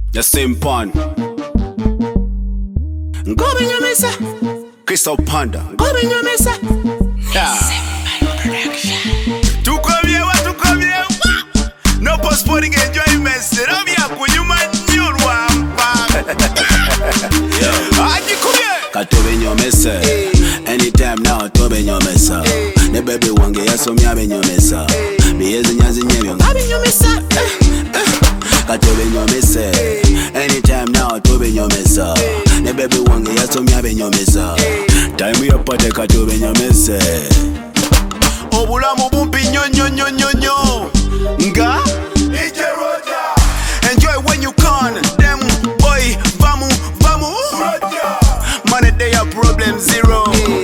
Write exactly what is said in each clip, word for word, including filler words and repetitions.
The same pan. Ngobe nyamesa. Crystal Panda. Ngobe nyamesa. Yeah. Tukomyewa tukomyewa. No postponing enjoyment. Serabia kunyuma nyurwamba. Aji kumye. Katobe nyomesa. Anytime now tobe nyomesa. Ne baby wange yasomi abe nyomesa. Biyezi nyazi nyebyo. Abe nyomesa. Katobe nyomesa. Anytime now tobe nyomesa. Ne baby wange yasomi abe nyomesa. Time yapate katobe nyomesa. Obulamu bumpi nyo nyo nyo nyo nyo. Nga enjoy when you can. Them boy vamu vamu. Money day a problem zero.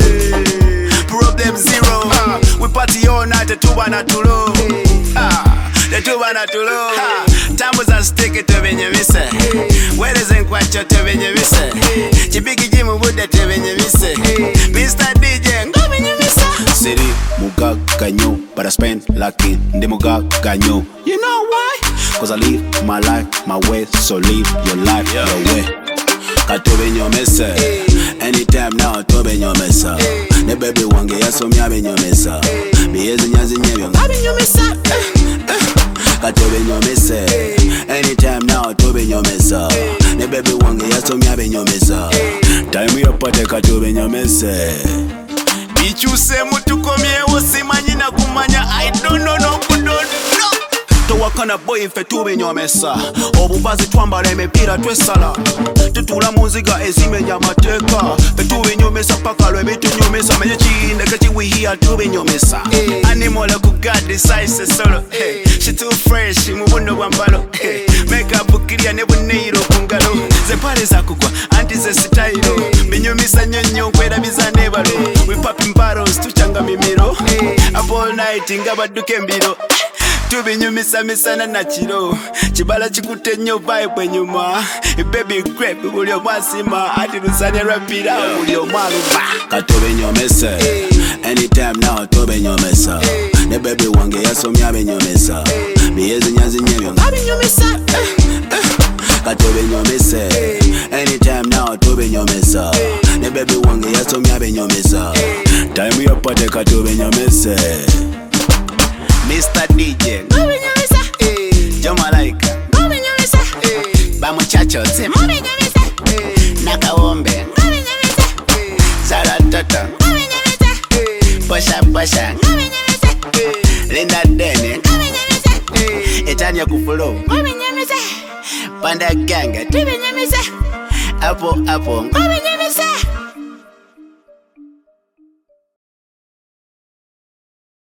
Problem zero. Uh, we party all night the tuba na tulo. Ah, the tuba na tulo. Tambos are sticky to benyamisa. Where is in kwacha to benyamisa? Chibiki jimu bude to benyamisa. Mister D J go benyamisa. City muga ganyo, but I spend like it. Ndi muga ganyo. You know why? Cause I live my life my way, so live your life yeah. your way. Katobe nyomesa. Anytime now tobe nyomesa. Ne baby wange yasomi abe nyomesa. Biyezi nyazi nyebyo. Abe nyomesa. Katobe nyomesa. Anytime now tobe nyomesa. Ne baby wange yasomi abe nyomesa. Time yapate katobe nyomesa. Bichuse mutukomyewo simanyi na kumanya. I don't know no kudono. Towakana boy ife tube nyomesa. Obubazi twambala emipira twesala. Tutula muziga ezimenya amateeka. Fe tube nyomesa paka lwe bitu nyomesa. Menye chindeke chiwihiya tube nyomesa. Animal kugadi size solo. She too fresh mubuno bwambalo. Makeup kiria ne buneiro kungalo. Zempale za kugwa anti ze style. Binyomesa nyonyo kwera bizane balo. We popping bottles tuchanga mimiro. Up all night ngabaduke mbiro. Tubinyumisa misana na chiro. Chibala chikute nyo vibe enyuma. Baby grape ulio mwasima. Ati lusanya rapira ulio mwaluba. Katobe nyomesa. Anytime now tobe nyomesa. Ne baby wange yasomi abe nyomesa. Biyezi nyazi nyebyo. Abe nyomesa. Katobe nyomesa. Anytime now tobe nyomesa. Ne baby wange yasomi abe nyomesa. Time yapate katobe nyomesa. Mister D J Ngobe nyomesa. Jomalaika Ngobe nyomesa. Bamuchacho te Ngobe nyomesa. Nakawombe Ngobe nyomesa. Saratata Ngobe nyomesa. Pasha pasha Ngobe nyomesa. Linda Dene Ngobe nyomesa. Etania kufulo Ngobe nyomesa. Panda ganga Tube nyomesa. Apo apo Ngobe nyomesa.